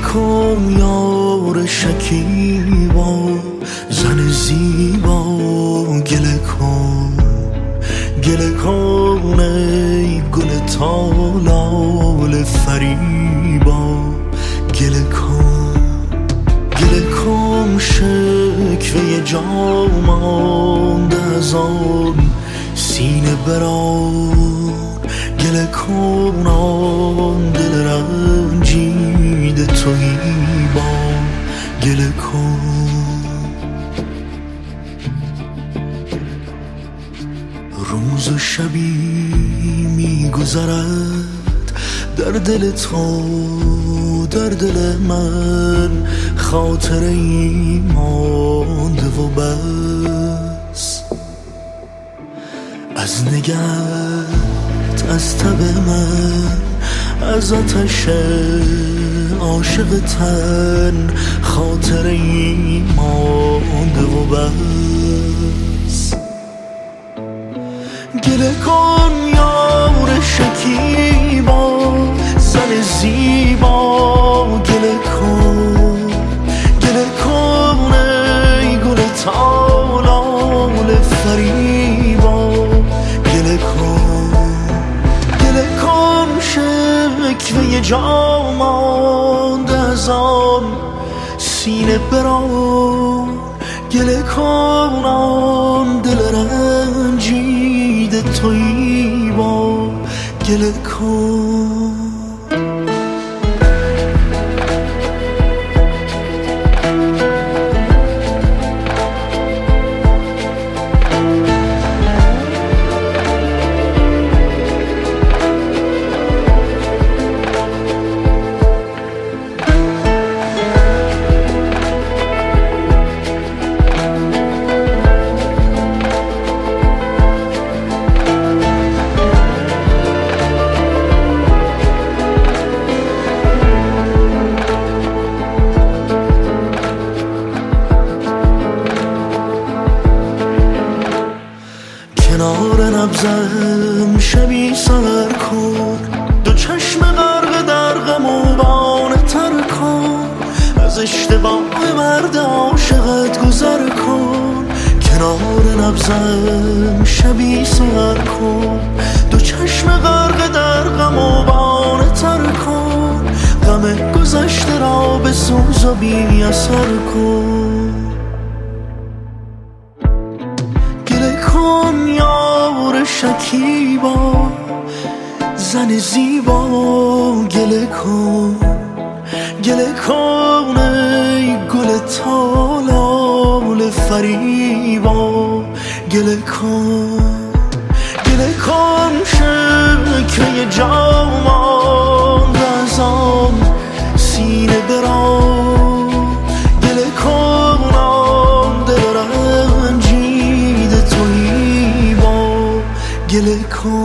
کن یار شکیبا، زن زیبا گله کن، گله کن ای گل تالال فریبا، گله کن، گله کن شکوه جا مانده از آن سینه بران، گله کن آن دل رنجیده تویی با، گله کن. روز و شبی میگذرد در دل تو، در دل من خاطره ای مانده و بس، از نگهت، از تب من، از آتش عاشق تن خاطره ای مانده و بس. گله کن یار شکیبا، زن زیبا گله کن، گله کن ای گل تالال فریبا، گله کن، گله کن شکوه جا مانده از آن سینه بران، گله کن آن دل رنجیده تویی با، گله کن. کنار نبضم شبی سر کن، دو چشم غرق در غم و بانه تر کن، از اشتباه مرد عاشقت گذر کن. کنار نبضم شبی سر کن، دو چشم غرق در غم و بانه تر کن، غم گذشته را به سوز و بی اثر کن. کن یار شکیبا، زن زیبا گله کن، گله کن ای گل تالال فریبا، گله کن، گله کن شکوه جا مانده از آن سینه بران، گله کن آن دل رنجیده تویی با، گله کن.